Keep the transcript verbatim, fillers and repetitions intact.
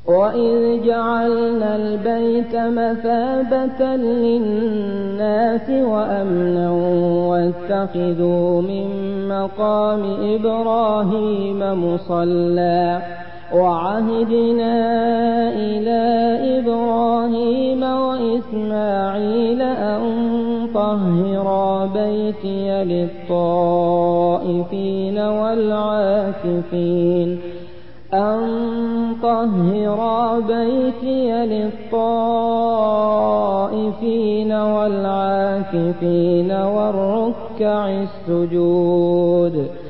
وَإِذْ جَعَلْنَا الْبَيْتَ مَثَابَةً لِّلنَّاسِ وَأَمْنًا وَاتَّخِذُوا مِن مَّقَامِ إِبْرَاهِيمَ مُصَلًّى وَعَهِدْنَا إِلَىٰ إِبْرَاهِيمَ وَإِسْمَاعِيلَ أَن طَهِّرَا بَيْتِيَ لِلطَّائِفِينَ وَالْعَاكِفِينَ أَن طَهِّرَا بَيْتِيَ لِلطَّائِفِينَ وَالْعَاكِفِينَ وَالرُّكَّعِ السُّجُودِ